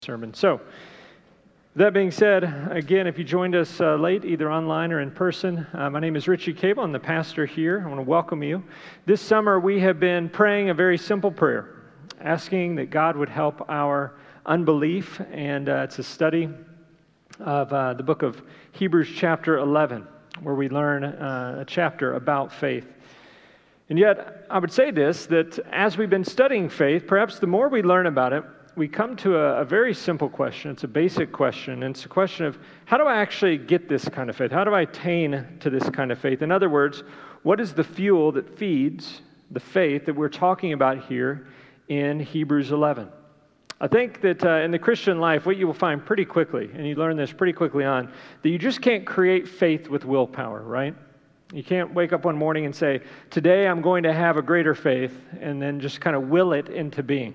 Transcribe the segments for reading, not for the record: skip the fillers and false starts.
sermon. So, that being said, again, if you joined us late, either online or in person, my name is Richie Cable. I'm the pastor here. I want to welcome you. This summer, we have been praying a very simple prayer, asking that God would help our unbelief, and it's a study of the book of Hebrews chapter 11, where we learn a chapter about faith. And yet, I would say this, that as we've been studying faith, perhaps the more we learn about it, we come to a very simple question. It's a basic question, and it's a question of how do I actually get this kind of faith? How do I attain to this kind of faith? In other words, what is the fuel that feeds the faith that we're talking about here in Hebrews 11? I think that in the Christian life, what you will find pretty quickly, and you learn this pretty quickly on, that you just can't create faith with willpower, right? You can't wake up one morning and say, today I'm going to have a greater faith, and then just kind of will it into being.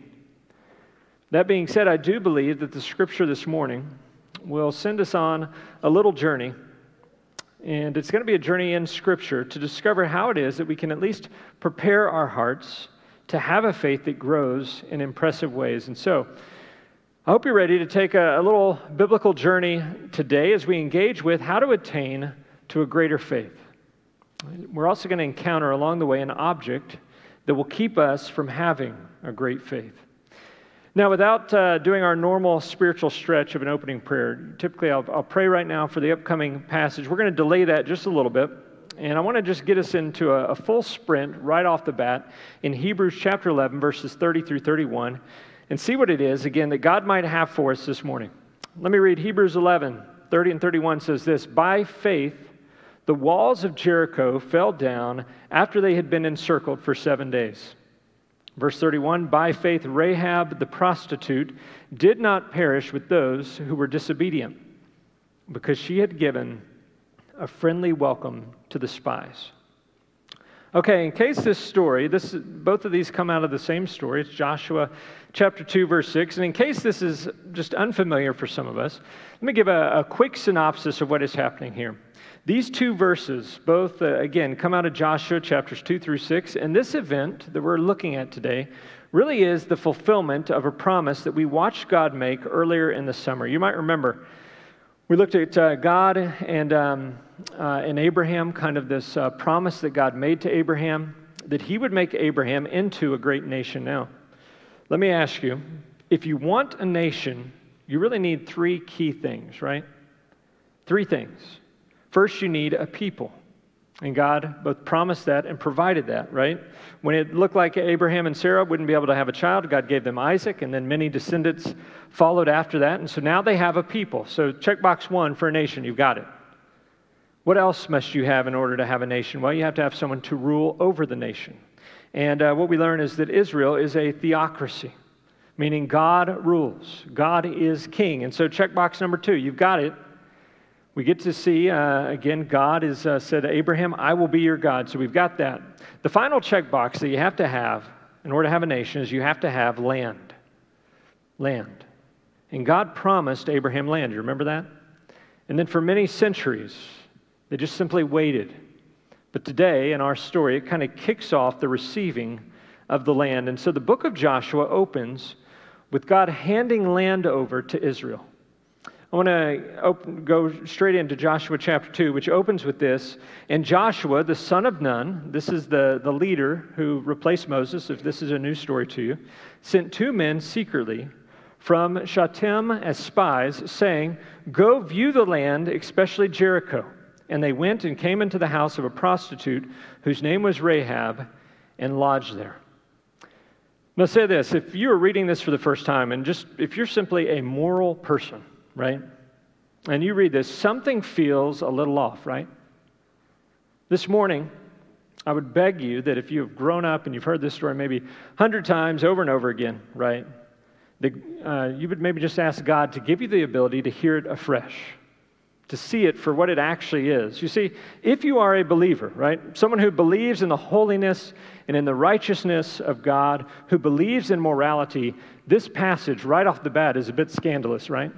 That being said, I do believe that the scripture this morning will send us on a little journey, and it's going to be a journey in scripture to discover how it is that we can at least prepare our hearts to have a faith that grows in impressive ways. And so, I hope you're ready to take a little biblical journey today as we engage with how to attain to a greater faith. We're also going to encounter along the way an object that will keep us from having a great faith. Now, without doing our normal spiritual stretch of an opening prayer, typically I'll pray right now for the upcoming passage. We're going to delay that just a little bit, and I want to just get us into a full sprint right off the bat in Hebrews chapter 11, verses 30 through 31, and see what it is, again, that God might have for us this morning. Let me read Hebrews 11, 30 and 31 says this, "By faith, the walls of Jericho fell down after they had been encircled for 7 days. Verse 31, by faith Rahab the prostitute did not perish with those who were disobedient, because she had given a friendly welcome to the spies." Okay, in case this story, both of these come out of the same story. It's Joshua chapter 2, verse 6. And in case this is just unfamiliar for some of us, let me give a quick synopsis of what is happening here. These two verses, both, again, come out of Joshua chapters 2 through 6, and this event that we're looking at today really is the fulfillment of a promise that we watched God make earlier in the summer. You might remember, we looked at God and Abraham, kind of this promise that God made to Abraham, that he would make Abraham into a great nation. Now, let me ask you, if you want a nation, you really need three key things, right? Three things. First, you need a people. And God both promised that and provided that, right? When it looked like Abraham and Sarah wouldn't be able to have a child, God gave them Isaac, and then many descendants followed after that. And so now they have a people. So checkbox 1 for a nation, you've got it. What else must you have in order to have a nation? Well, you have to have someone to rule over the nation. And what we learn is that Israel is a theocracy, meaning God rules. God is king. And so checkbox number 2, you've got it. We get to see, again, God has said to Abraham, I will be your God. So we've got that. The final checkbox that you have to have in order to have a nation is you have to have land. Land. And God promised Abraham land. You remember that? And then for many centuries, they just simply waited. But today, in our story, it kind of kicks off the receiving of the land. And so the book of Joshua opens with God handing land over to Israel. I want to go straight into Joshua chapter 2, which opens with this. And Joshua, the son of Nun, this is the leader who replaced Moses, if this is a new story to you, sent 2 men secretly from Shittim as spies, saying, "Go view the land, especially Jericho." And they went and came into the house of a prostitute whose name was Rahab, and lodged there. Now say this, if you are reading this for the first time, and just if you're simply a moral person, right? And you read this, something feels a little off, right? This morning, I would beg you that if you've grown up and you've heard this story maybe 100 times over and over again, right? That you would maybe just ask God to give you the ability to hear it afresh, to see it for what it actually is. You see, if you are a believer, right? Someone who believes in the holiness and in the righteousness of God, who believes in morality, this passage right off the bat is a bit scandalous, right?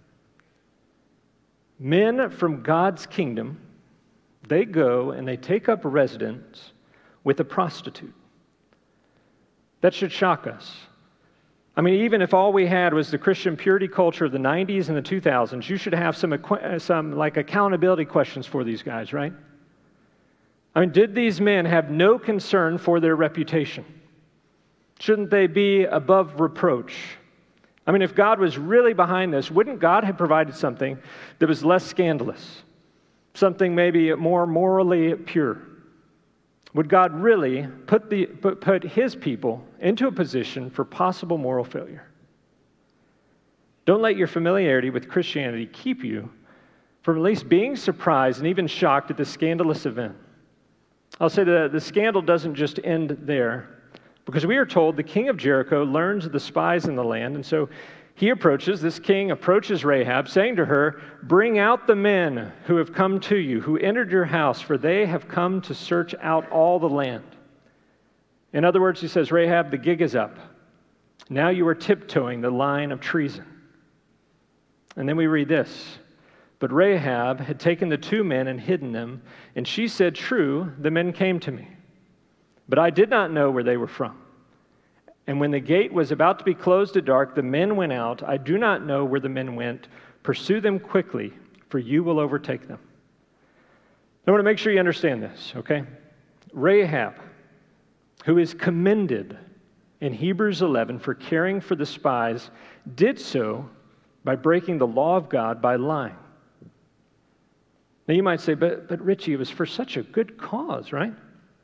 Men from God's kingdom, they go and they take up residence with a prostitute. That should shock us. I mean, even if all we had was the Christian purity culture of the 90s and the 2000s, you should have some like accountability questions for these guys, right? I mean, did these men have no concern for their reputation? Shouldn't they be above reproach? I mean, if God was really behind this, wouldn't God have provided something that was less scandalous? Something maybe more morally pure? Would God really put his people into a position for possible moral failure? Don't let your familiarity with Christianity keep you from at least being surprised and even shocked at the scandalous event. I'll say that the scandal doesn't just end there, because we are told the king of Jericho learns of the spies in the land, and so this king approaches Rahab, saying to her, "Bring out the men who have come to you, who entered your house, for they have come to search out all the land." In other words, he says, Rahab, the gig is up. Now you are tiptoeing the line of treason. And then we read this. But Rahab had taken the 2 men and hidden them, and she said, "True, the men came to me, but I did not know where they were from. And when the gate was about to be closed at dark, the men went out. I do not know where the men went. Pursue them quickly, for you will overtake them." I want to make sure you understand this, okay? Rahab, who is commended in Hebrews 11 for caring for the spies, did so by breaking the law of God by lying. Now you might say, but Richie, it was for such a good cause, right?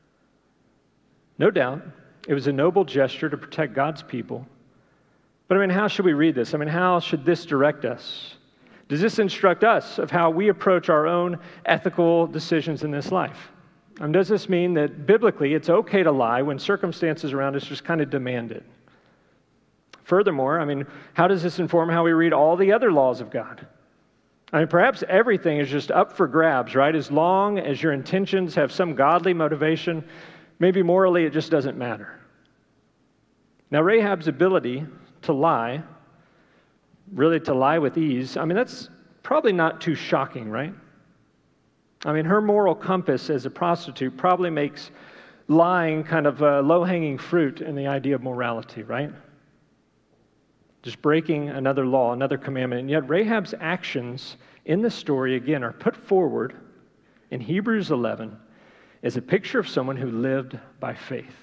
No doubt. It was a noble gesture to protect God's people. But I mean, how should we read this? I mean, how should this direct us? Does this instruct us of how we approach our own ethical decisions in this life? Does this mean that biblically it's okay to lie when circumstances around us just kind of demand it? Furthermore, I mean, how does this inform how we read all the other laws of God? I mean, perhaps everything is just up for grabs, right? As long as your intentions have some godly motivation, maybe morally it just doesn't matter. Now, Rahab's ability to lie, really to lie with ease, I mean, that's probably not too shocking, right? I mean, her moral compass as a prostitute probably makes lying kind of low-hanging fruit in the idea of morality, right? Just breaking another law, another commandment. And yet Rahab's actions in the story, again, are put forward in Hebrews 11 as a picture of someone who lived by faith.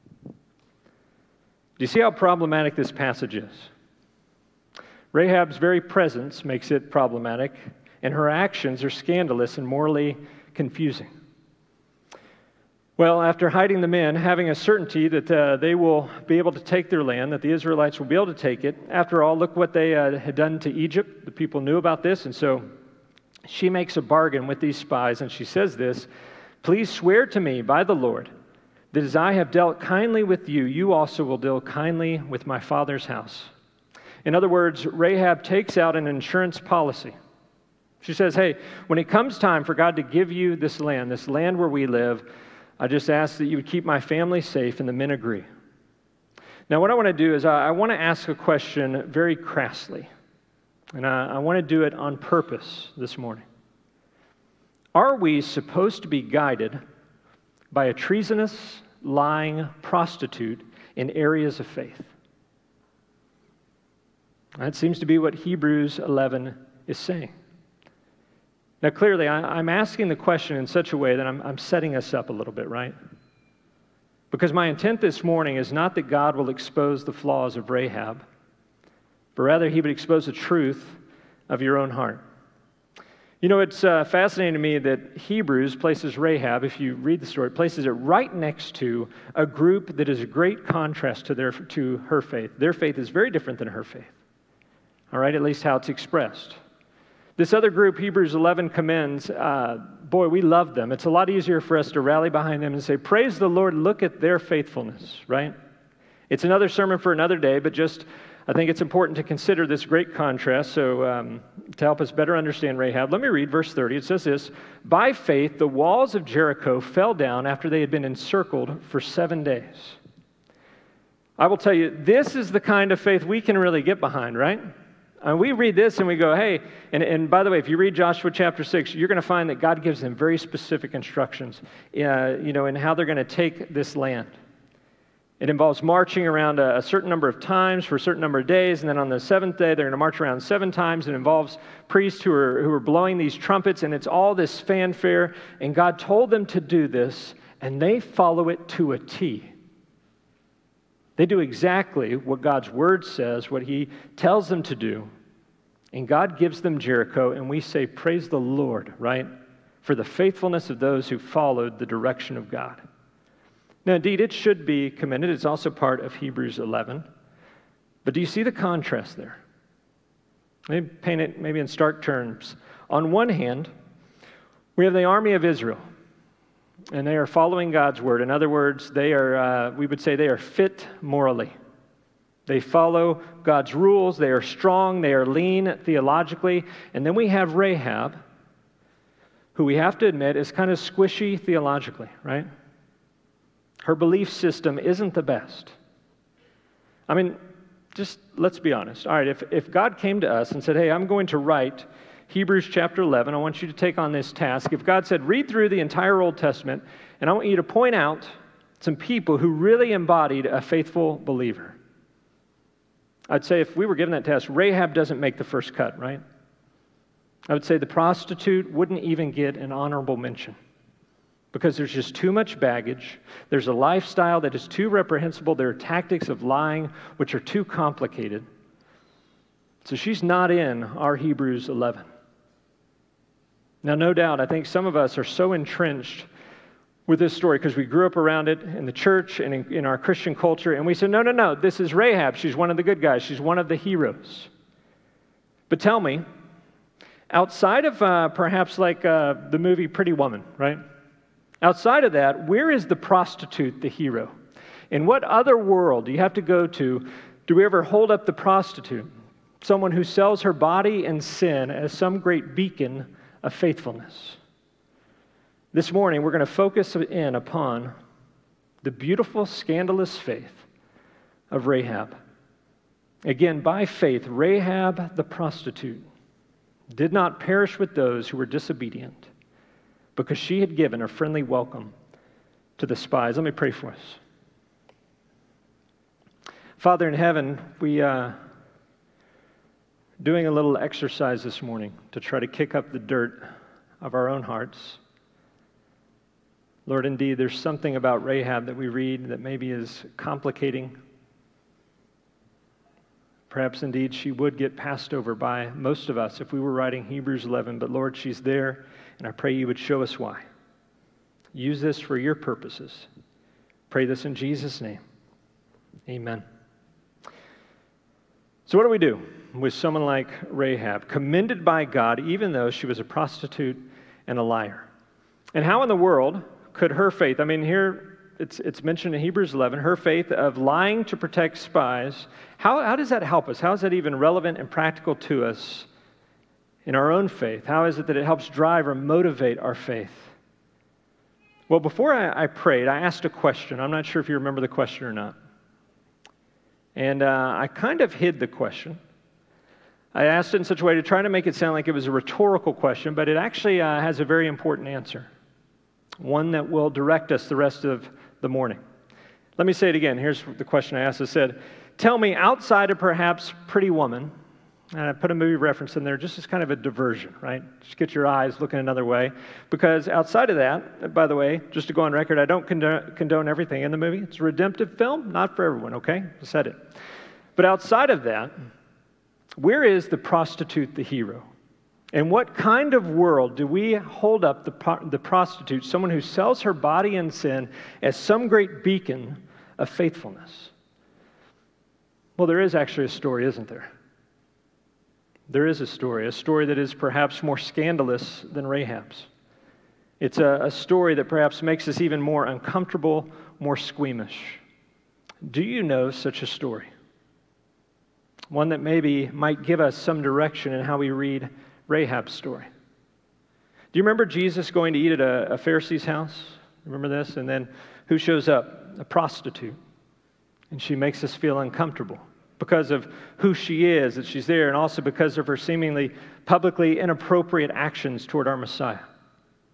Do you see how problematic this passage is? Rahab's very presence makes it problematic, and her actions are scandalous and morally confusing. Well, after hiding the men, having a certainty that they will be able to take their land, that the Israelites will be able to take it, after all, look what they had done to Egypt. The people knew about this, and so she makes a bargain with these spies, and she says this, "Please swear to me by the Lord that as I have dealt kindly with you, you also will deal kindly with my father's house." In other words, Rahab takes out an insurance policy. She says, hey, when it comes time for God to give you this land where we live, I just ask that you would keep my family safe, and the men agree. Now, what I want to do is I want to ask a question very crassly, and I want to do it on purpose this morning. Are we supposed to be guided by a treasonous, lying prostitute in areas of faith? That seems to be what Hebrews 11 is saying. Now, clearly, I'm asking the question in such a way that I'm setting us up a little bit, right? Because my intent this morning is not that God will expose the flaws of Rahab, but rather he would expose the truth of your own heart. You know, it's fascinating to me that Hebrews places Rahab, if you read the story, places it right next to a group that is a great contrast to her faith. Their faith is very different than her faith. All right, at least how it's expressed. This other group, Hebrews 11 commends, boy, we love them. It's a lot easier for us to rally behind them and say, praise the Lord, look at their faithfulness, right? It's another sermon for another day, but just I think it's important to consider this great contrast. So to help us better understand Rahab, let me read verse 30. It says this, "By faith, the walls of Jericho fell down after they had been encircled for 7 days." I will tell you, this is the kind of faith we can really get behind, right? We read this and we go, hey, and by the way, if you read Joshua chapter 6, you're going to find that God gives them very specific instructions, in how they're going to take this land. It involves marching around a certain number of times for a certain number of days, and then on the seventh day, they're going to march around 7 times. It involves priests who are blowing these trumpets, and it's all this fanfare. And God told them to do this, and they follow it to a T. They do exactly what God's word says, what he tells them to do. And God gives them Jericho, and we say, praise the Lord, right? For the faithfulness of those who followed the direction of God. Now, indeed, it should be commended. It's also part of Hebrews 11. But do you see the contrast there? Let me paint it maybe in stark terms. On one hand, we have the army of Israel, and they are following God's word. In other words, we would say they are fit morally. They follow God's rules. They are strong. They are lean theologically. And then we have Rahab, who we have to admit is kind of squishy theologically, right? Her belief system isn't the best. I mean, just let's be honest. All right, if God came to us and said, hey, I'm going to write Hebrews chapter 11, I want you to take on this task. If God said, read through the entire Old Testament, and I want you to point out some people who really embodied a faithful believer, I'd say if we were given that task, Rahab doesn't make the first cut, right? I would say the prostitute wouldn't even get an honorable mention because there's just too much baggage. There's a lifestyle that is too reprehensible. There are tactics of lying which are too complicated. So she's not in our Hebrews 11. Now, no doubt, I think some of us are so entrenched with this story because we grew up around it in the church and in our Christian culture, and we said, no, this is Rahab. She's one of the good guys. She's one of the heroes. But tell me, outside of perhaps like the movie Pretty Woman, right? Outside of that, where is the prostitute the hero? In what other world do you have to go to? Do we ever hold up the prostitute, someone who sells her body in sin, as some great beacon of faithfulness? This morning, we're going to focus in upon the beautiful, scandalous faith of Rahab. Again, by faith, Rahab the prostitute did not perish with those who were disobedient, because she had given a friendly welcome to the spies. Let me pray for us. Father in heaven, we are doing a little exercise this morning to try to kick up the dirt of our own hearts. Lord, indeed, there's something about Rahab that we read that maybe is complicating. Perhaps indeed she would get passed over by most of us if we were writing Hebrews 11, but Lord, she's there, and I pray you would show us why. Use this for your purposes. Pray this in Jesus' name. Amen. So what do we do with someone like Rahab, commended by God even though she was a prostitute and a liar? And how in the world could her faith, I mean, here it's mentioned in Hebrews 11, her faith of lying to protect spies, how does that help us? How is that even relevant and practical to us in our own faith? How is it that it helps drive or motivate our faith? Well, before I prayed, I asked a question. I'm not sure if you remember the question or not. And I kind of hid the question. I asked it in such a way to try to make it sound like it was a rhetorical question, but it actually has a very important answer, one that will direct us the rest of the morning. Let me say it again. Here's the question I asked. I said, tell me, outside of perhaps Pretty Woman, and I put a movie reference in there just as kind of a diversion, right? Just get your eyes looking another way. Because outside of that, by the way, just to go on record, I don't condone everything in the movie. It's a redemptive film, not for everyone, okay? I said it. But outside of that, where is the prostitute the hero? In what kind of world do we hold up the prostitute, someone who sells her body in sin, as some great beacon of faithfulness? Well, there is actually a story, isn't there? There is a story that is perhaps more scandalous than Rahab's. It's a story that perhaps makes us even more uncomfortable, more squeamish. Do you know such a story? One that maybe might give us some direction in how we read Rahab's story. Do you remember Jesus going to eat at a Pharisee's house? Remember this? And then who shows up? A prostitute. And she makes us feel uncomfortable because of who she is, that she's there, and also because of her seemingly publicly inappropriate actions toward our Messiah.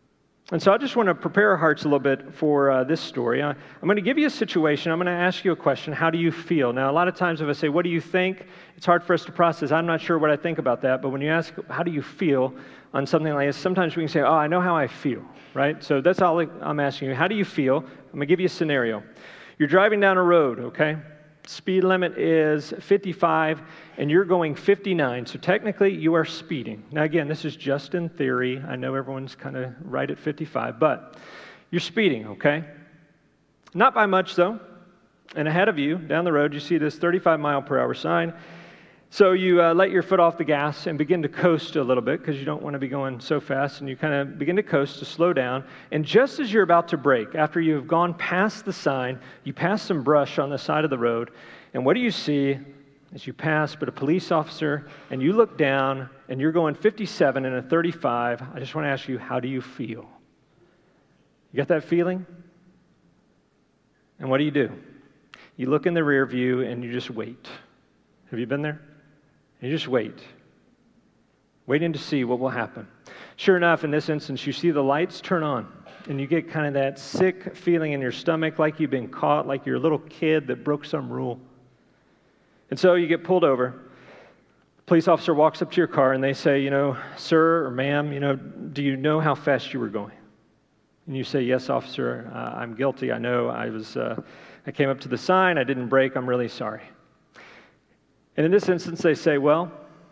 And so I just want to prepare our hearts a little bit for this story. I'm going to give you a situation. I'm going to ask you a question. How do you feel? Now, a lot of times if I say, what do you think? It's hard for us to process. I'm not sure what I think about that. But when you ask, how do you feel on something like this, sometimes we can say, oh, I know how I feel, right? So that's all I'm asking you. How do you feel? I'm going to give you a scenario. You're driving down a road, okay? Speed limit is 55, and you're going 59. So technically, you are speeding. Now, again, this is just in theory. I know everyone's kind of right at 55, but you're speeding, okay? Not by much, though. And ahead of you, down the road, you see this 35-mile-per-hour sign. So you let your foot off the gas and begin to coast a little bit because you don't want to be going so fast, and you kind of begin to coast to slow down. And just as you're about to brake, after you have gone past the sign, you pass some brush on the side of the road, and what do you see as you pass but a police officer, and you look down, and you're going 57 and a 35. I just want to ask you, how do you feel? You got that feeling? And what do? You look in the rear view, and you just wait. Have you been there? You just wait, waiting to see what will happen. Sure enough, in this instance, you see the lights turn on, and you get kind of that sick feeling in your stomach, like you've been caught, like you're a little kid that broke some rule. And so you get pulled over. The police officer walks up to your car, and they say, sir or ma'am, do you know how fast you were going? And you say, yes, officer, I'm guilty. I know I came up to the sign. I didn't brake. I'm really sorry. And in this instance, they say, well,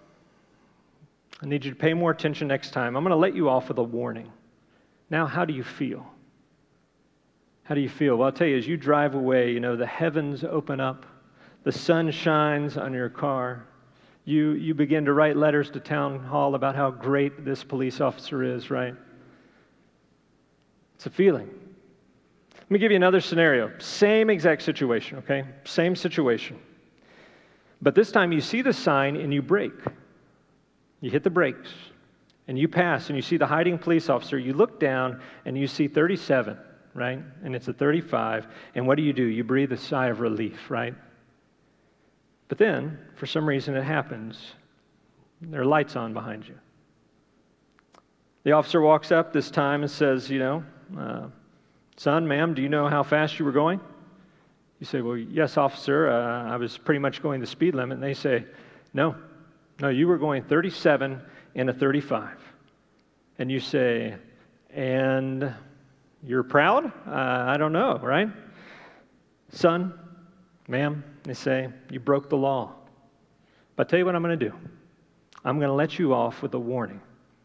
I need you to pay more attention next time. I'm going to let you off with a warning. Now, how do you feel? How do you feel? Well, I'll tell you, as you drive away, the heavens open up. The sun shines on your car. You begin to write letters to town hall about how great this police officer is, right? It's a feeling. Let me give you another scenario. Same exact situation, okay? Same situation. But this time you see the sign and you brake. You hit the brakes and you pass and you see the hiding police officer. You look down and you see 37, right? And it's a 35. And what do? You breathe a sigh of relief, right? But then, for some reason, it happens. There are lights on behind you. The officer walks up this time and says, son, ma'am, do you know how fast you were going? You say, well, yes, officer, I was pretty much going the speed limit. And they say, no, you were going 37 and a 35. And you say, and you're proud? I don't know, right? Son, ma'am, they say, you broke the law. But I'll tell you what I'm going to do. I'm going to let you off with a warning.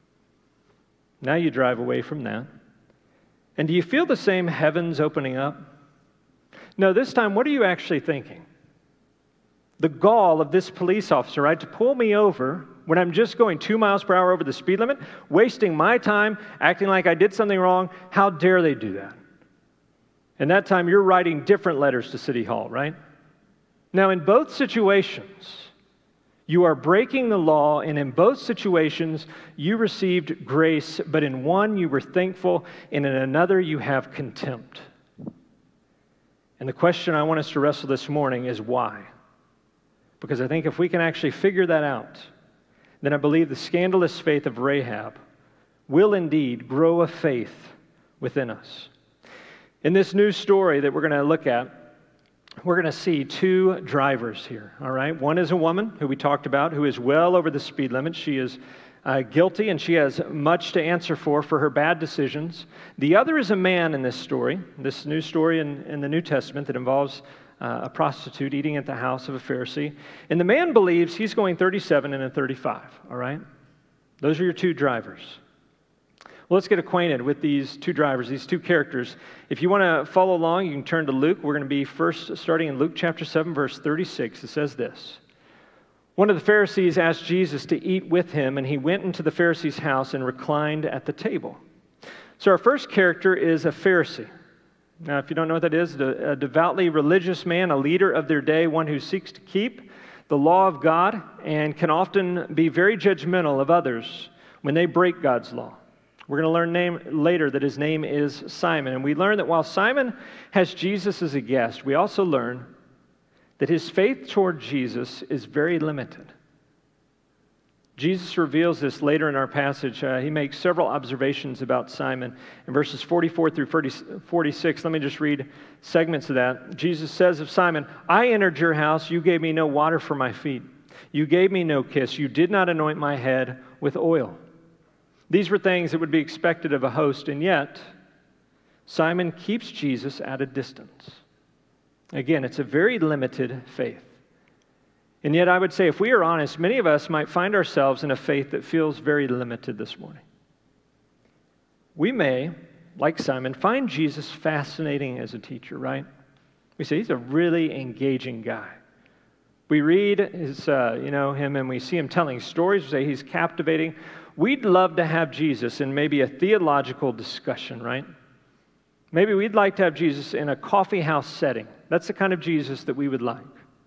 Now you drive away from that. And do you feel the same heavens opening up? No, this time, what are you actually thinking? The gall of this police officer, right, to pull me over when I'm just going 2 miles per hour over the speed limit, wasting my time, acting like I did something wrong. How dare they do that? And that time, you're writing different letters to City Hall, right? Now, in both situations, you are breaking the law, and in both situations, you received grace, but in one, you were thankful, and in another, you have contempt. And the question I want us to wrestle this morning is why? Because I think if we can actually figure that out, then I believe the scandalous faith of Rahab will indeed grow a faith within us. In this new story that we're going to look at, we're going to see two drivers here, all right? One is a woman who we talked about who is well over the speed limit. She is guilty, and she has much to answer for her bad decisions. The other is a man in this story, this new story in the New Testament that involves a prostitute eating at the house of a Pharisee. And the man believes he's going 37 and a 35, all right? Those are your two drivers. Well, let's get acquainted with these two drivers, these two characters. If you want to follow along, you can turn to Luke. We're going to be first starting in Luke chapter 7, verse 36. It says this. One of the Pharisees asked Jesus to eat with him, and he went into the Pharisee's house and reclined at the table. So our first character is a Pharisee. Now, if you don't know what that is, a devoutly religious man, a leader of their day, one who seeks to keep the law of God and can often be very judgmental of others when they break God's law. We're going to learn later that his name is Simon. And we learn that while Simon has Jesus as a guest, we also learn that his faith toward Jesus is very limited. Jesus reveals this later in our passage. He makes several observations about Simon. In verses 44 through 46, let me just read segments of that. Jesus says of Simon, "I entered your house, you gave me no water for my feet. You gave me no kiss. You did not anoint my head with oil." These were things that would be expected of a host, and yet Simon keeps Jesus at a distance. Again, it's a very limited faith. And yet I would say, if we are honest, many of us might find ourselves in a faith that feels very limited this morning. We may, like Simon, find Jesus fascinating as a teacher, right? We say he's a really engaging guy. We read him and we see him telling stories. We say he's captivating. We'd love to have Jesus in maybe a theological discussion, right? Maybe we'd like to have Jesus in a coffee house setting. That's the kind of Jesus that we would like.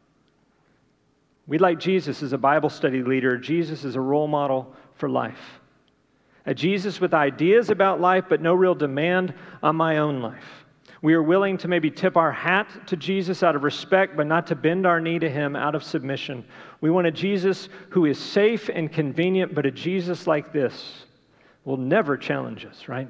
We'd like Jesus as a Bible study leader, Jesus as a role model for life. A Jesus with ideas about life, but no real demand on my own life. We are willing to maybe tip our hat to Jesus out of respect, but not to bend our knee to him out of submission. We want a Jesus who is safe and convenient, but a Jesus like this will never challenge us, right?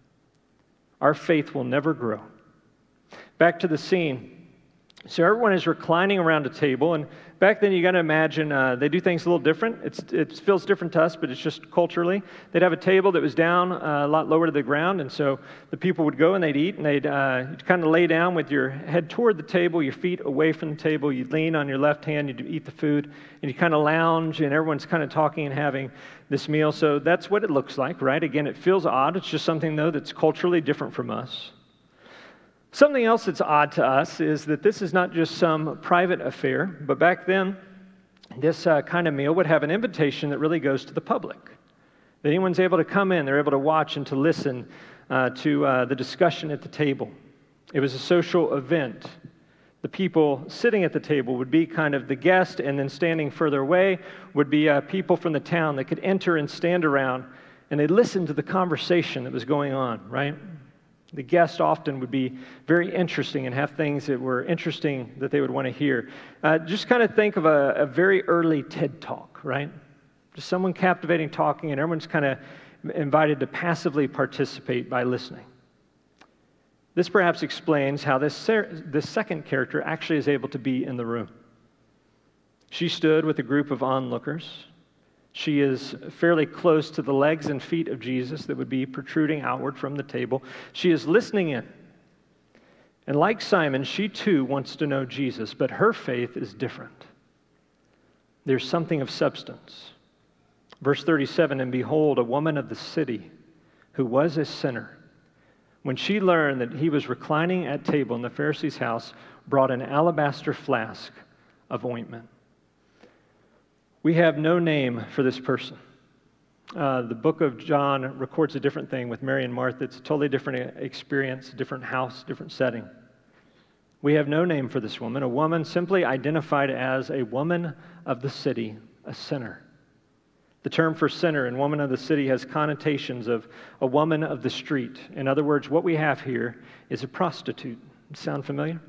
Our faith will never grow. Back to the scene. So everyone is reclining around a table, and back then you got to imagine they do things a little different. It feels different to us, but it's just culturally. They'd have a table that was down a lot lower to the ground, and so the people would go and they'd eat, and they'd kind of lay down with your head toward the table, your feet away from the table. You'd lean on your left hand, you'd eat the food, and you kind of lounge, and everyone's kind of talking and having this meal. So that's what it looks like, right? Again, it feels odd. It's just something, though, that's culturally different from us. Something else that's odd to us is that this is not just some private affair, but back then, this kind of meal would have an invitation that really goes to the public. That anyone's able to come in, they're able to watch and to listen to the discussion at the table. It was a social event. The people sitting at the table would be kind of the guest, and then standing further away would be people from the town that could enter and stand around, and they'd listen to the conversation that was going on, right? The guest often would be very interesting and have things that were interesting that they would want to hear. Just kind of think of a very early TED Talk, right? Just someone captivating talking, and everyone's kind of invited to passively participate by listening. This perhaps explains how this second character actually is able to be in the room. She stood with a group of onlookers. She is fairly close to the legs and feet of Jesus that would be protruding outward from the table. She is listening in. And like Simon, she too wants to know Jesus, but her faith is different. There's something of substance. Verse 37, "And behold, a woman of the city who was a sinner, when she learned that he was reclining at table in the Pharisee's house, brought an alabaster flask of ointment." We have no name for this person. The book of John records a different thing with Mary and Martha. It's a totally different experience, different house, different setting. We have no name for this woman, a woman simply identified as a woman of the city, a sinner. The term for sinner and woman of the city has connotations of a woman of the street. In other words, what we have here is a prostitute. Sound familiar?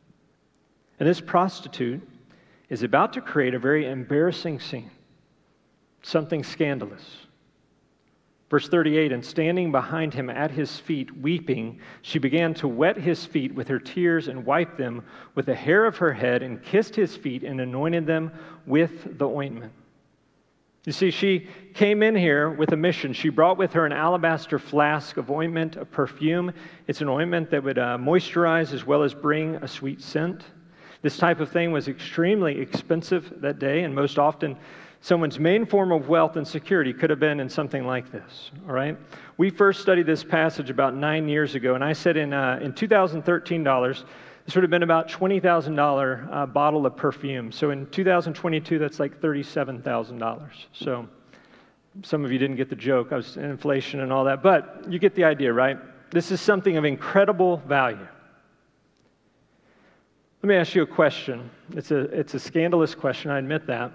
And this prostitute is about to create a very embarrassing scene, something scandalous. Verse 38, "And standing behind him at his feet, weeping, she began to wet his feet with her tears and wiped them with the hair of her head and kissed his feet and anointed them with the ointment." You see, she came in here with a mission. She brought with her an alabaster flask of ointment, a perfume. It's an ointment that would moisturize as well as bring a sweet scent. This type of thing was extremely expensive that day, and most often someone's main form of wealth and security could have been in something like this, all right? We first studied this passage about 9 years ago, and I said in 2013 dollars, this would have been about $20,000 bottle of perfume. So in 2022, that's like $37,000. So some of you didn't get the joke. I was in inflation and all that, but you get the idea, right? This is something of incredible value. Let me ask you a question. It's a scandalous question, I admit that.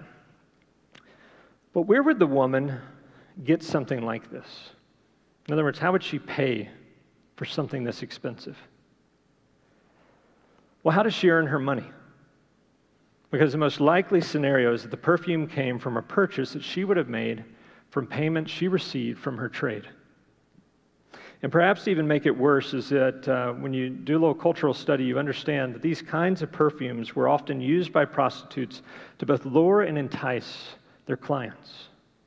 But where would the woman get something like this? In other words, how would she pay for something this expensive? Well, how does she earn her money? Because the most likely scenario is that the perfume came from a purchase that she would have made from payments she received from her trade. And perhaps to even make it worse is that when you do a little cultural study, you understand that these kinds of perfumes were often used by prostitutes to both lure and entice their clients.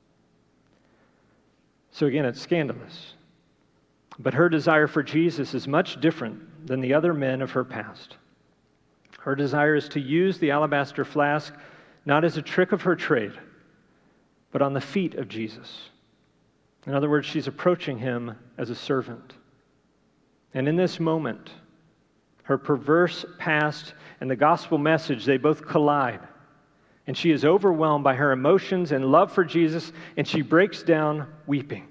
So again, it's scandalous. But her desire for Jesus is much different than the other men of her past. Her desire is to use the alabaster flask not as a trick of her trade, but on the feet of Jesus. In other words, she's approaching him as a servant. And in this moment, her perverse past and the gospel message, they both collide. And she is overwhelmed by her emotions and love for Jesus, and she breaks down weeping.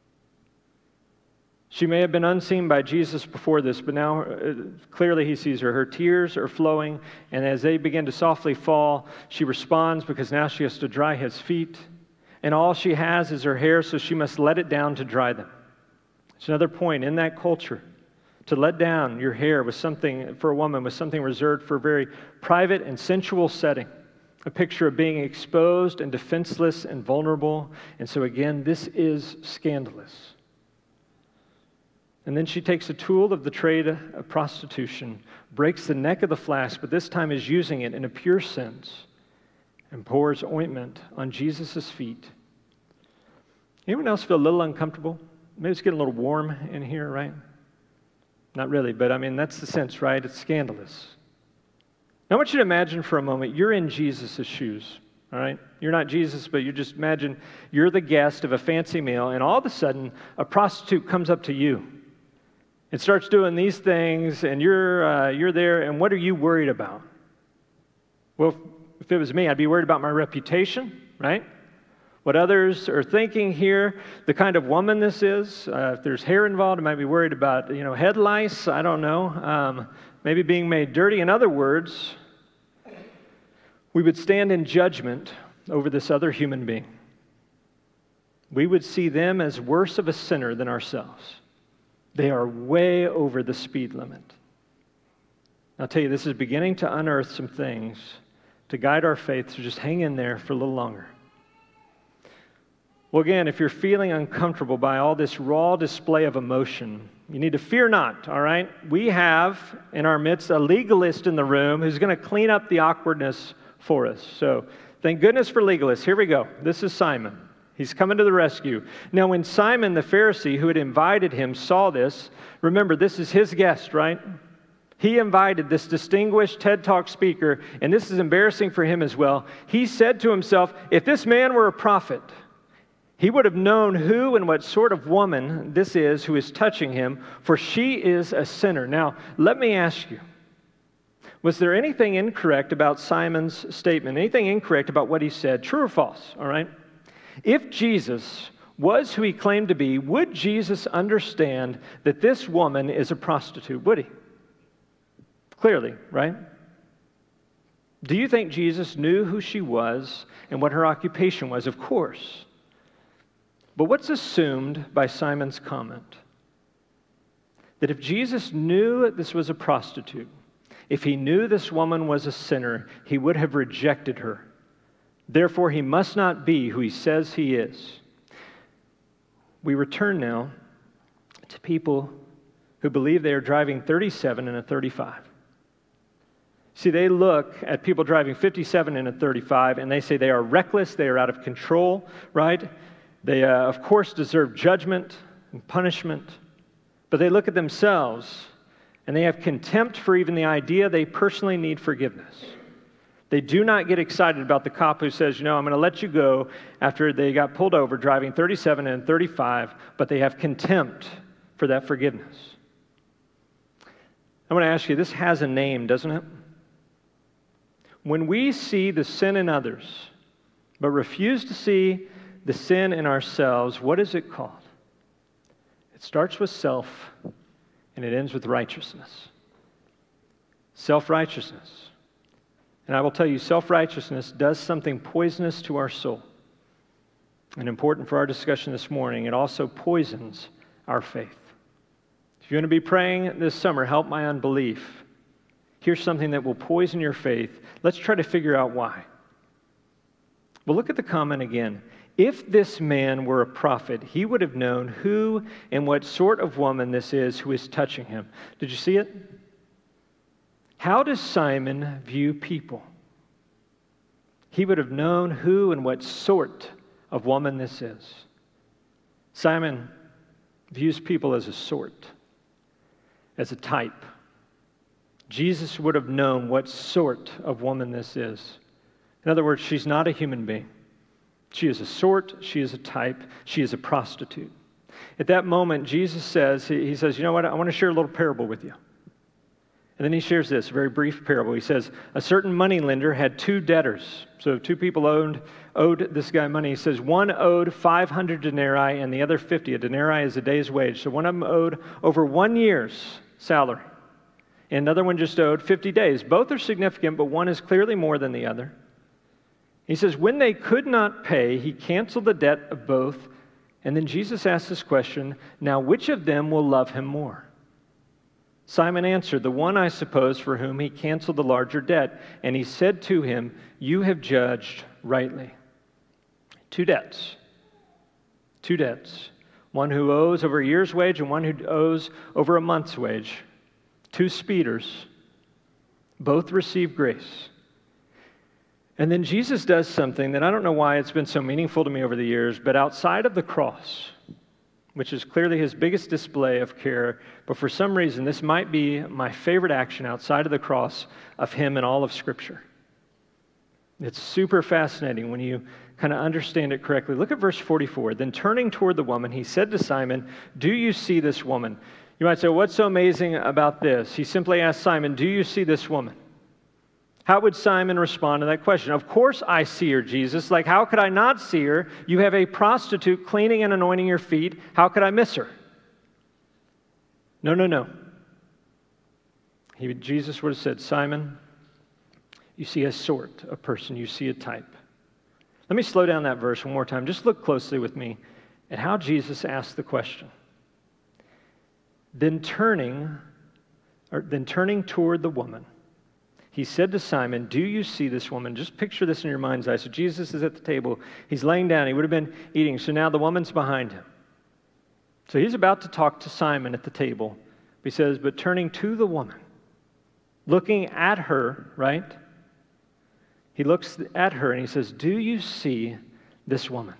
She may have been unseen by Jesus before this, but now clearly he sees her. Her tears are flowing, and as they begin to softly fall, she responds because now she has to dry his feet. And all she has is her hair, so she must let it down to dry them. It's another point in that culture. To let down your hair was something, for a woman, was something reserved for a very private and sensual setting. A picture of being exposed and defenseless and vulnerable. And so again, this is scandalous. And then she takes a tool of the trade of prostitution, breaks the neck of the flask, but this time is using it in a pure sense, and pours ointment on Jesus' feet. Anyone else feel a little uncomfortable? Maybe it's getting a little warm in here, right? Not really, but I mean, that's the sense, right? It's scandalous. Now, I want you to imagine for a moment, you're in Jesus' shoes, all right? You're not Jesus, but you just imagine you're the guest of a fancy meal, and all of a sudden, a prostitute comes up to you and starts doing these things, and you're there, and what are you worried about? Well, if it was me, I'd be worried about my reputation, right? What others are thinking here, the kind of woman this is. If there's hair involved, I might be worried about, head lice. I don't know. Maybe being made dirty. In other words, we would stand in judgment over this other human being. We would see them as worse of a sinner than ourselves. They are way over the speed limit. I'll tell you, this is beginning to unearth some things to guide our faith, so just hang in there for a little longer. Well, again, if you're feeling uncomfortable by all this raw display of emotion, you need to fear not, all right? We have in our midst a legalist in the room who's going to clean up the awkwardness for us. So thank goodness for legalists. Here we go. This is Simon. He's coming to the rescue. Now, when Simon the Pharisee, who had invited him, saw this, remember, this is his guest, right? He invited this distinguished TED Talk speaker, and this is embarrassing for him as well. He said to himself, if this man were a prophet, he would have known who and what sort of woman this is who is touching him, for she is a sinner. Now, let me ask you, was there anything incorrect about Simon's statement? Anything incorrect about what he said? True or false? All right? If Jesus was who he claimed to be, would Jesus understand that this woman is a prostitute? Would he? Clearly, right? Do you think Jesus knew who she was and what her occupation was? Of course. But what's assumed by Simon's comment? That if Jesus knew this was a prostitute, if he knew this woman was a sinner, he would have rejected her. Therefore, he must not be who he says he is. We return now to people who believe they are driving 37 and a 35. See, they look at people driving 57 and a 35, and they say they are reckless, they are out of control, right? They, of course, deserve judgment and punishment, but they look at themselves, and they have contempt for even the idea they personally need forgiveness. They do not get excited about the cop who says, I'm going to let you go after they got pulled over driving 37 and 35, but they have contempt for that forgiveness. I want to ask you, this has a name, doesn't it? When we see the sin in others, but refuse to see the sin in ourselves, what is it called? It starts with self, and it ends with righteousness. Self-righteousness. And I will tell you, self-righteousness does something poisonous to our soul. And important for our discussion this morning, it also poisons our faith. If you're going to be praying this summer, help my unbelief, Here's something that will poison your faith. Let's try to figure out why. Well, look at the comment again. If this man were a prophet, he would have known who and what sort of woman this is who is touching him. Did you see it? How does Simon view people? He would have known who and what sort of woman this is. Simon views people as a sort, as a type. Jesus would have known what sort of woman this is. In other words, she's not a human being. She is a sort, she is a type, she is a prostitute. At that moment, Jesus says, he says, you know what, I want to share a little parable with you. And then he shares this, a very brief parable. He says, a certain moneylender had two debtors. So two people owed this guy money. He says, one owed 500 denarii and the other 50. A denarii is a day's wage. So one of them owed over 1 year's salary. And another one just owed 50 days. Both are significant, but one is clearly more than the other. He says, when they could not pay, he canceled the debt of both. And then Jesus asked this question, now which of them will love him more? Simon answered, the one, I suppose, for whom he canceled the larger debt. And he said to him, you have judged rightly. Two debts. Two debts. One who owes over a year's wage and one who owes over a month's wage. Two speeders. Both receive grace. And then Jesus does something that I don't know why it's been so meaningful to me over the years, but outside of the cross, which is clearly his biggest display of care, but for some reason this might be my favorite action outside of the cross of him in all of Scripture. It's super fascinating when you kind of understand it correctly. Look at verse 44. Then turning toward the woman, he said to Simon, do you see this woman? You might say, what's so amazing about this? He simply asked Simon, do you see this woman? How would Simon respond to that question? Of course I see her, Jesus. Like, how could I not see her? You have a prostitute cleaning and anointing your feet. How could I miss her? No. Jesus would have said, Simon, you see a sort of person. You see a type. Let me slow down that verse one more time. Just look closely with me at how Jesus asked the question. Then turning toward the woman, he said to Simon, do you see this woman? Just picture this in your mind's eye. So Jesus is at the table. He's laying down. He would have been eating. So now the woman's behind him. So he's about to talk to Simon at the table. He says, but turning to the woman, looking at her, right? He looks at her and he says, do you see this woman?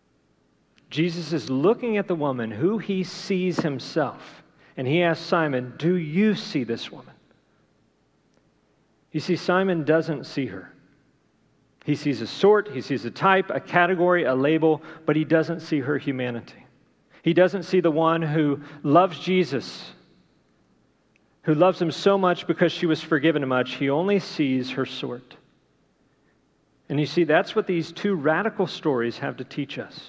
Jesus is looking at the woman who he sees himself. And he asks Simon, do you see this woman? You see, Simon doesn't see her. He sees a sort, he sees a type, a category, a label, but he doesn't see her humanity. He doesn't see the one who loves Jesus, who loves him so much because she was forgiven much. He only sees her sort. And you see, that's what these two radical stories have to teach us.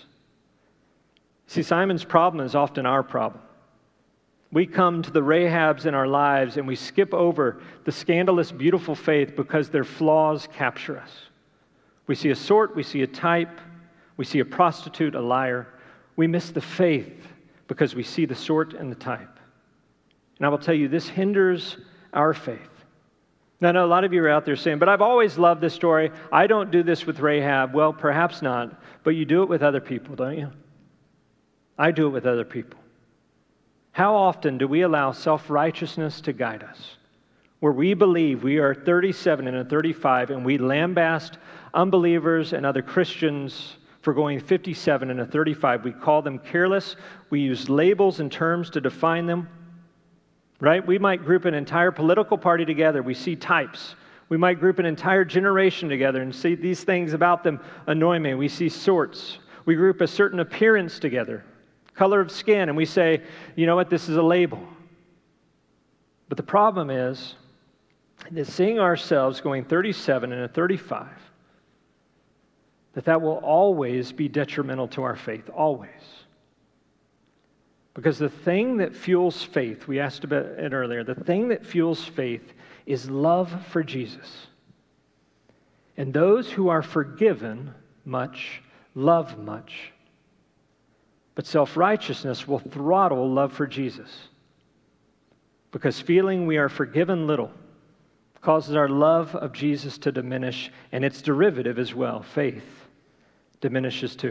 See, Simon's problem is often our problem. We come to the Rahabs in our lives and we skip over the scandalous, beautiful faith because their flaws capture us. We see a sort, we see a type, we see a prostitute, a liar. We miss the faith because we see the sort and the type. And I will tell you, this hinders our faith. Now, I know a lot of you are out there saying, but I've always loved this story. I don't do this with Rahab. Well, perhaps not, but you do it with other people, don't you? I do it with other people. How often do we allow self-righteousness to guide us? Where we believe we are 37 and a 35 and we lambast unbelievers and other Christians for going 57 and a 35. We call them careless. We use labels and terms to define them. Right? We might group an entire political party together. We see types. We might group an entire generation together and see these things about them annoy me. We see sorts. We group a certain appearance together. Color of skin, and we say, you know what, this is a label. But the problem is that seeing ourselves going 37 and a 35, that will always be detrimental to our faith, always. Because the thing that fuels faith, we asked about it earlier, the thing that fuels faith is love for Jesus. And those who are forgiven much, love much. But self-righteousness will throttle love for Jesus. Because feeling we are forgiven little causes our love of Jesus to diminish, and its derivative as well, faith, diminishes too.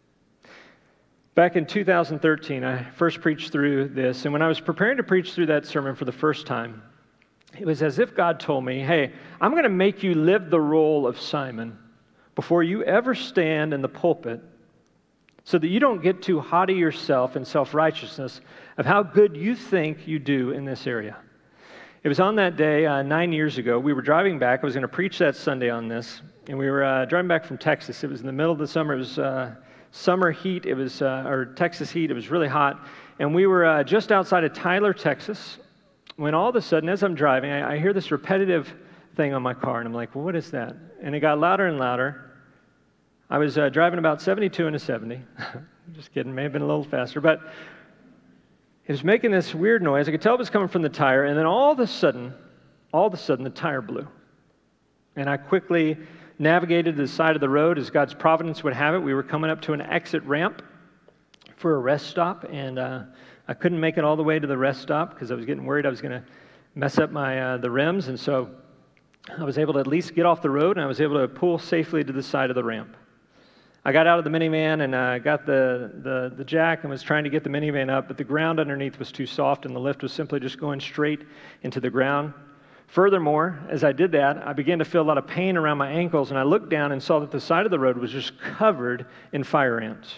Back in 2013, I first preached through this, and when I was preparing to preach through that sermon for the first time, it was as if God told me, hey, I'm going to make you live the role of Simon before you ever stand in the pulpit so that you don't get too haughty yourself in self-righteousness of how good you think you do in this area. It was on that day 9 years ago. We were driving back. I was going to preach that Sunday on this, and we were driving back from Texas. It was in the middle of the summer. It was summer heat. It was, or Texas heat. It was really hot, and we were just outside of Tyler, Texas, when all of a sudden, as I'm driving, I hear this repetitive thing on my car, and I'm like, well, what is that? And it got louder and louder. I was driving about 72 in a 70. Just kidding, may have been a little faster, but it was making this weird noise. I could tell it was coming from the tire, and then all of a sudden, the tire blew. And I quickly navigated to the side of the road as God's providence would have it. We were coming up to an exit ramp for a rest stop, and I couldn't make it all the way to the rest stop because I was getting worried I was going to mess up my the rims, and so I was able to at least get off the road, and I was able to pull safely to the side of the ramp. I got out of the minivan and got the jack and was trying to get the minivan up, but the ground underneath was too soft and the lift was simply just going straight into the ground. Furthermore, as I did that, I began to feel a lot of pain around my ankles, and I looked down and saw that the side of the road was just covered in fire ants.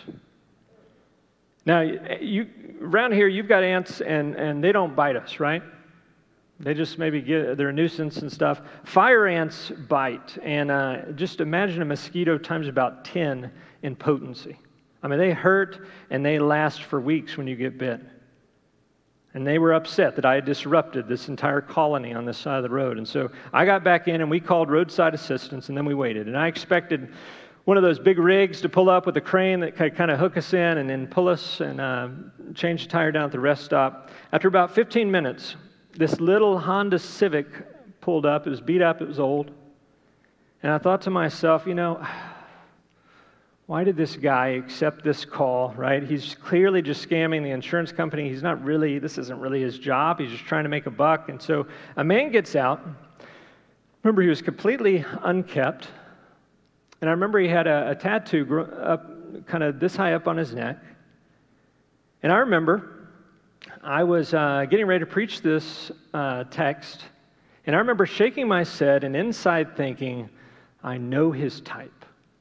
Now, around here, you've got ants, and they don't bite us, right? They just they're a nuisance and stuff. Fire ants bite, and just imagine a mosquito times about 10 in potency. I mean, they hurt, and they last for weeks when you get bit. And they were upset that I had disrupted this entire colony on this side of the road. And so I got back in, and we called roadside assistance, and then we waited. And I expected one of those big rigs to pull up with a crane that could kind of hook us in and then pull us and change the tire down at the rest stop. After about 15 minutes, this little Honda Civic pulled up. It was beat up. It was old. And I thought to myself, why did this guy accept this call, right? He's clearly just scamming the insurance company. This isn't really his job. He's just trying to make a buck. And so a man gets out. Remember, he was completely unkept. And I remember he had a tattoo up kind of this high up on his neck. And I remember I was getting ready to preach this text, and I remember shaking my head and inside thinking, I know his type.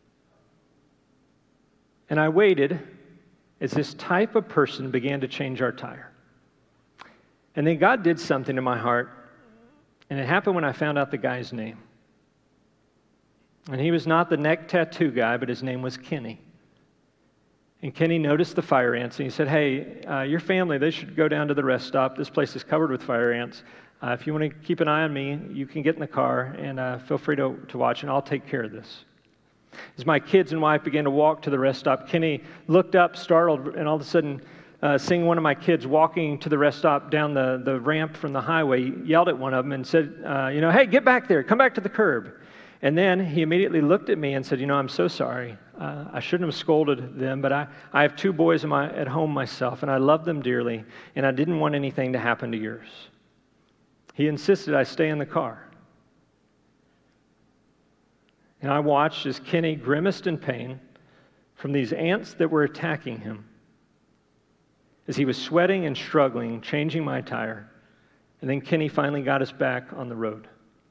And I waited as this type of person began to change our tire. And then God did something in my heart, and it happened when I found out the guy's name. And he was not the neck tattoo guy, but his name was Kenny. And Kenny noticed the fire ants, and he said, hey, your family, they should go down to the rest stop. This place is covered with fire ants. If you want to keep an eye on me, you can get in the car, and feel free to watch, and I'll take care of this. As my kids and wife began to walk to the rest stop, Kenny looked up, startled, and all of a sudden, seeing one of my kids walking to the rest stop down the ramp from the highway, yelled at one of them and said, hey, get back there. Come back to the curb. And then he immediately looked at me and said, I'm so sorry. I shouldn't have scolded them, but I have 2 boys at home myself, and I love them dearly, and I didn't want anything to happen to yours. He insisted I stay in the car. And I watched as Kenny grimaced in pain from these ants that were attacking him, as he was sweating and struggling, changing my tire. And then Kenny finally got us back on the road.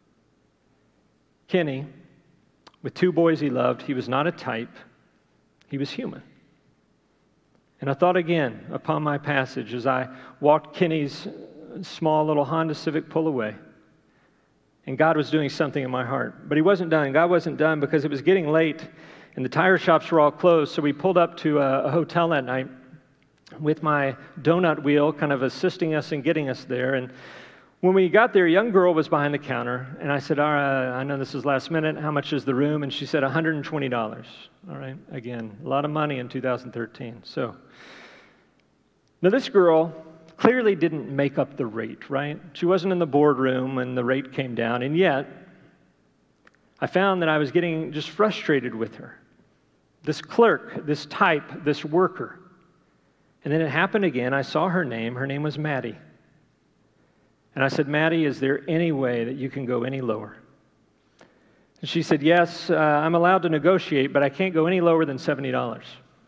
Kenny, with 2 boys he loved, he was not a type, he was human. And I thought again upon my passage as I watched Kenny's small little Honda Civic pull away. And God was doing something in my heart. But he wasn't done. God wasn't done because it was getting late and the tire shops were all closed. So we pulled up to a hotel that night with my donut wheel kind of assisting us in getting us there. And when we got there, a young girl was behind the counter, and I said, I know this is last minute, how much is the room? And she said, $120. All right, again, a lot of money in 2013. So, now this girl clearly didn't make up the rate, right? She wasn't in the boardroom when the rate came down, and yet, I found that I was getting just frustrated with her. This clerk, this type, this worker. And then it happened again. I saw her name. Her name was Maddie. And I said, Maddie, is there any way that you can go any lower? And she said, yes, I'm allowed to negotiate, but I can't go any lower than $70.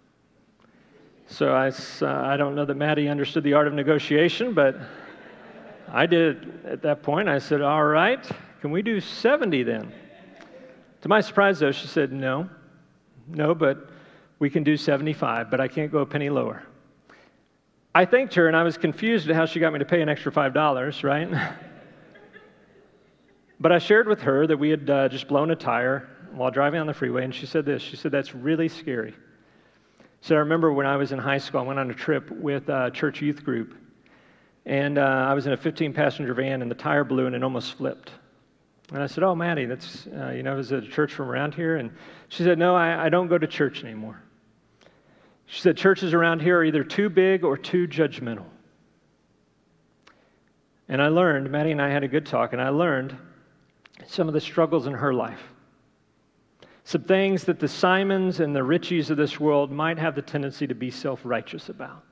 So I don't know that Maddie understood the art of negotiation, but I did at that point. I said, all right, can we do 70 then? To my surprise, though, she said, no, but we can do 75, but I can't go a penny lower. I thanked her, and I was confused at how she got me to pay an extra $5, right? But I shared with her that we had just blown a tire while driving on the freeway, and she said this. She said, that's really scary. She said, I remember when I was in high school, I went on a trip with a church youth group, and I was in a 15-passenger van, and the tire blew, and it almost flipped. And I said, oh, Maddie, that's, is it a church from around here? And she said, no, I don't go to church anymore. She said, churches around here are either too big or too judgmental. And I learned, Maddie and I had a good talk, and I learned some of the struggles in her life. Some things that the Simons and the Richies of this world might have the tendency to be self-righteous about.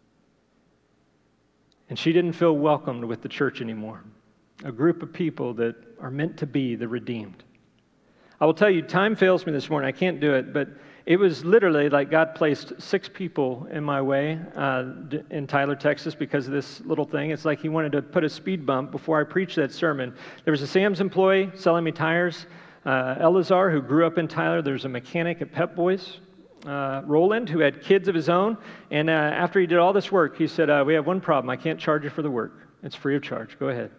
And she didn't feel welcomed with the church anymore. A group of people that are meant to be the redeemed. I will tell you, time fails me this morning. I can't do it, but it was literally like God placed 6 people in my way in Tyler, Texas because of this little thing. It's like he wanted to put a speed bump before I preached that sermon. There was a Sam's employee selling me tires, Elazar, who grew up in Tyler. There's a mechanic at Pep Boys, Roland, who had kids of his own. And after he did all this work, he said, we have one problem. I can't charge you for the work. It's free of charge. Go ahead.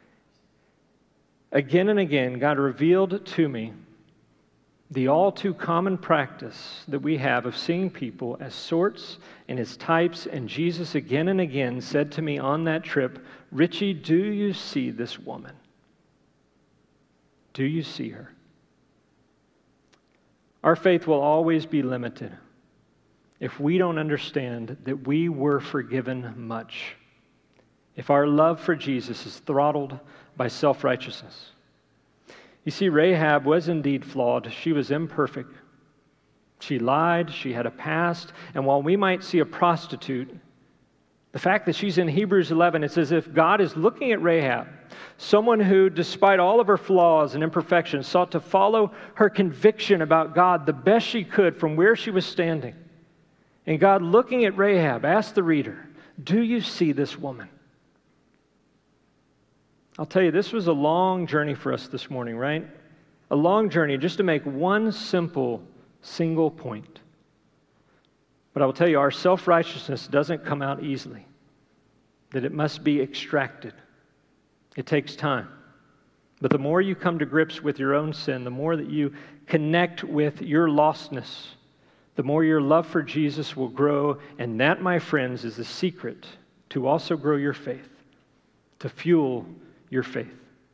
Again and again, God revealed to me the all too common practice that we have of seeing people as sorts and as types, and Jesus again and again said to me on that trip, Richie, do you see this woman? Do you see her? Our faith will always be limited if we don't understand that we were forgiven much. If our love for Jesus is throttled by self-righteousness. You see, Rahab was indeed flawed. She was imperfect. She lied. She had a past. And while we might see a prostitute, the fact that she's in Hebrews 11, it's as if God is looking at Rahab, someone who, despite all of her flaws and imperfections, sought to follow her conviction about God the best she could from where she was standing. And God, looking at Rahab, asked the reader, do you see this woman? I'll tell you, this was a long journey for us this morning, right? A long journey just to make one simple, single point. But I will tell you, our self-righteousness doesn't come out easily, that it must be extracted. It takes time. But the more you come to grips with your own sin, the more that you connect with your lostness, the more your love for Jesus will grow. And that, my friends, is the secret to also grow your faith, to fuel your faith.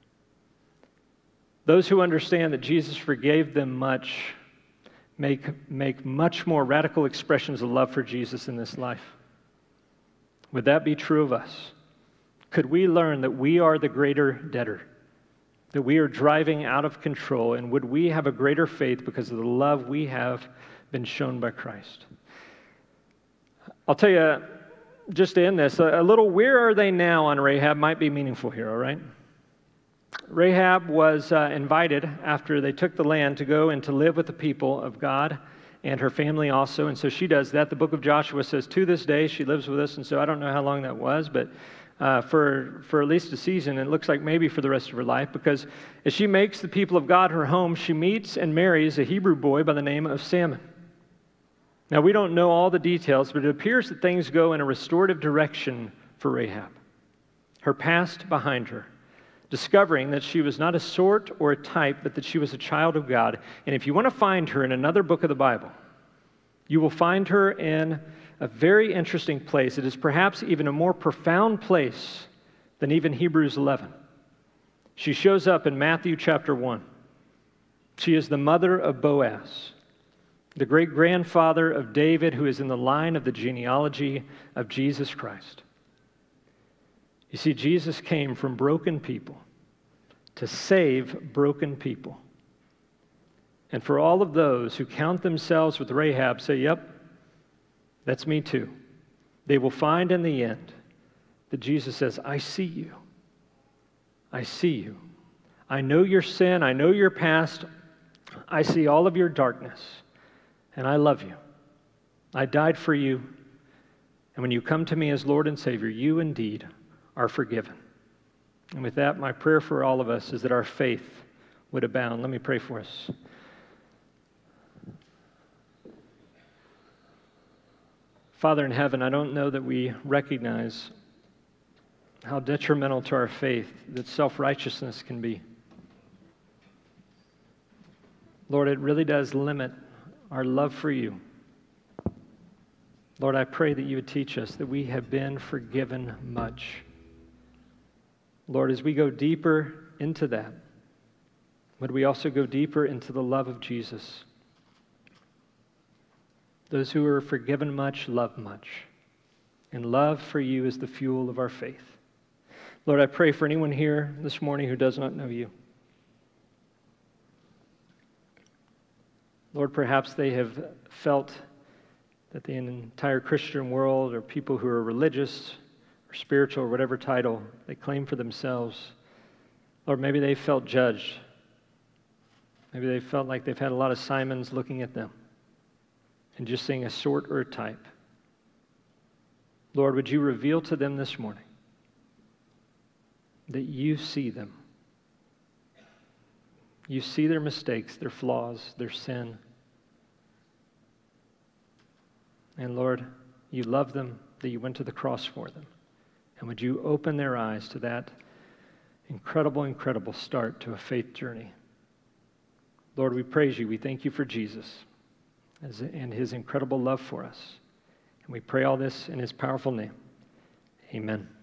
Those who understand that Jesus forgave them much make much more radical expressions of love for Jesus in this life. Would that be true of us? Could we learn that we are the greater debtor, that we are driving out of control, and would we have a greater faith because of the love we have been shown by Christ? I'll tell you, just to end this, a little where are they now on Rahab might be meaningful here, all right? Rahab was invited after they took the land to go and to live with the people of God and her family also, and so she does that. The book of Joshua says to this day she lives with us, and so I don't know how long that was, but for at least a season, it looks like maybe for the rest of her life, because as she makes the people of God her home, she meets and marries a Hebrew boy by the name of Salmon. Now, we don't know all the details, but it appears that things go in a restorative direction for Rahab. Her past behind her, discovering that she was not a sort or a type, but that she was a child of God. And if you want to find her in another book of the Bible, you will find her in a very interesting place. It is perhaps even a more profound place than even Hebrews 11. She shows up in Matthew chapter 1. She is the mother of Boaz, the great-grandfather of David, who is in the line of the genealogy of Jesus Christ. You see, Jesus came from broken people to save broken people. And for all of those who count themselves with Rahab, say, yep, that's me too. They will find in the end that Jesus says, I see you. I see you. I know your sin. I know your past. I see all of your darkness. And I love you. I died for you. And when you come to me as Lord and Savior, you indeed are forgiven. And with that, my prayer for all of us is that our faith would abound. Let me pray for us. Father in heaven, I don't know that we recognize how detrimental to our faith that self-righteousness can be. Lord, it really does limit our love for you. Lord, I pray that you would teach us that we have been forgiven much. Lord, as we go deeper into that, would we also go deeper into the love of Jesus? Those who are forgiven much love much. And love for you is the fuel of our faith. Lord, I pray for anyone here this morning who does not know you. Lord, perhaps they have felt that the entire Christian world, or people who are religious or spiritual or whatever title they claim for themselves, Lord, maybe they felt judged. Maybe they felt like they've had a lot of Simons looking at them and just seeing a sort or a type. Lord, would you reveal to them this morning that you see them. You see their mistakes, their flaws, their sin. And Lord, you love them, that you went to the cross for them. And would you open their eyes to that incredible, incredible start to a faith journey. Lord, we praise you. We thank you for Jesus and his incredible love for us. And we pray all this in his powerful name. Amen.